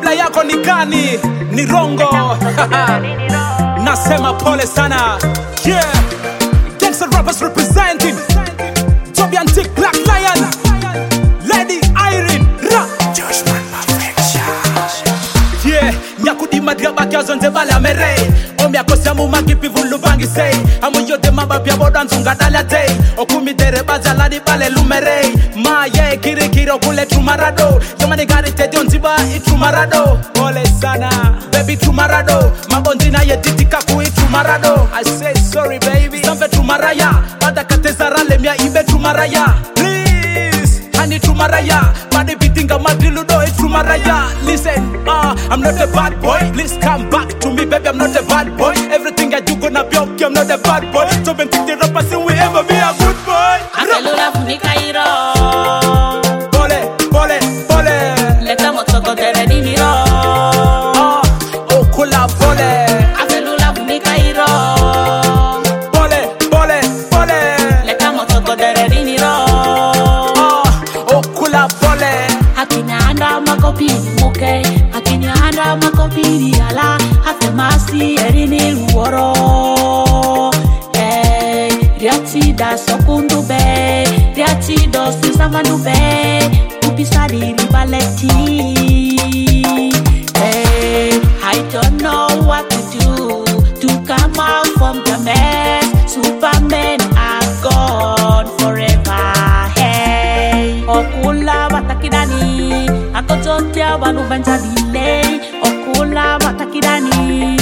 Jina yako ni gani? Ni Rongo. Nasema pole sana. Yeah. Gangsta rappers representing Toby Antique, Black Lion, Lady Irene, Ra Judgment Perfection. Yeah. Nyakudi madriaba kiazo nzebale amere. Omi akosia mumagipi vulubangi say. Amu yote mabapia bodan sunga dalia day. Okumi dere baza ladi bale lumerei. Ma ye kiri kiri okule trumarado. Yomani gari tedi onziba itrumarado. Pole sana baby trumarado. Mabondina ye titika kui trumarado. I say sorry baby. Sampe trumaraya. Bada kateza rale mia ibe trumaraya. Please hani trumaraya. Badi bitinga madriludo trumaraya. Listen, I'm not a bad boy. Please come back to me, baby. I'm not a bad boy. Everything I do gonna be okay. I'm not a bad boy. So when take the rappers, will we ever be a good boy? Akelula funika iro. Pole, pole, pole. Leta motoko tere diniro. Oh, kula pole. Akelula funika iro. Pole, pole, pole. Leta motoko tere diniro. Oh, kula pole. Hakina anda makopi muke. Hakina anda makopi ala. Hafe masi erini ruoro. Riachi da sokundu be. Riachi do susamandu be. Upisadi ribaleti. I don't know what to do to come out from the mess. Supermen are gone forever. Hey, okula batakidani. Akozotia wanubenza delay. Okula batakidani.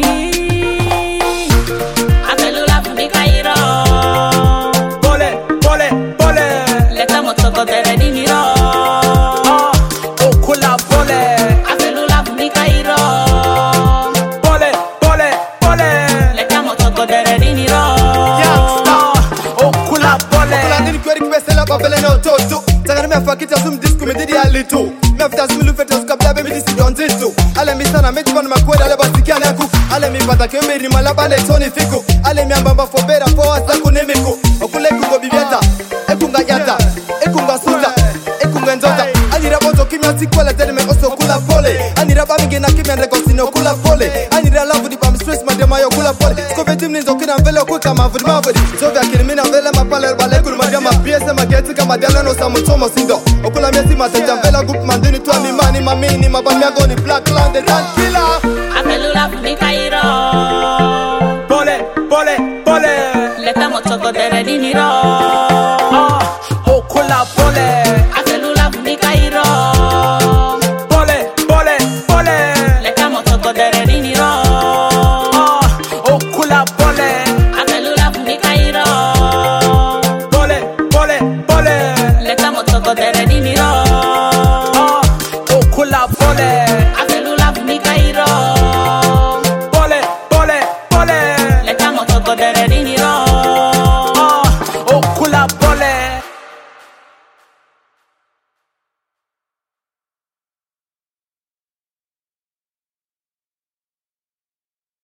Akelula funika iro. Pole, pole, pole. Leta motoko tere diniro. Oh, kula pole. Akelula funika iro. Pole, pole, pole. Leta motoko tere diniro. Oh, kula pole. Nini kweri kwesela babele no toto. Tagana me afakita sum disco me didi alitu. Me afita sum lufeta skabla be me disi donzitu. Ale mi sana me jibana makweda ale basikiana yaku. Ale mi pata kembe rima laba le toni fiku. Ale mi ambamba fobera fo asa kunemiku. Okule kungo bibieta. Ekunga yata. Ekunga suta. Ekunga nzota. Anira boto kimya sikwala tene me oso kula pole. Anira ba mingena kimya rekosino kula pole. Anira lavu di ba mi stress madema yo kula pole. Skove tim nizo kina vele okuka mavudi mavudi. Sovya kirimina vele mapale bale kulu madema piese mageti kama diala no samutomo sindo. Okula miesi mateja vela gup mandini tuwa ni mani mamini mabani agoni black land dan killer. Akelula funika iro. Pole, pole, pole. Leta motoko tere diniro. Oh, kula pole. Akelula funika iro. Pole, pole, pole. Leta motoko tere diniro. Oh, kula pole. Akelula funika iro. Pole, pole, pole. Leta motoko tere diniro. Oh, kula pole. Akelula funika iro. Pole, pole, pole. Leta motoko tere diniro. Oh, kula pole.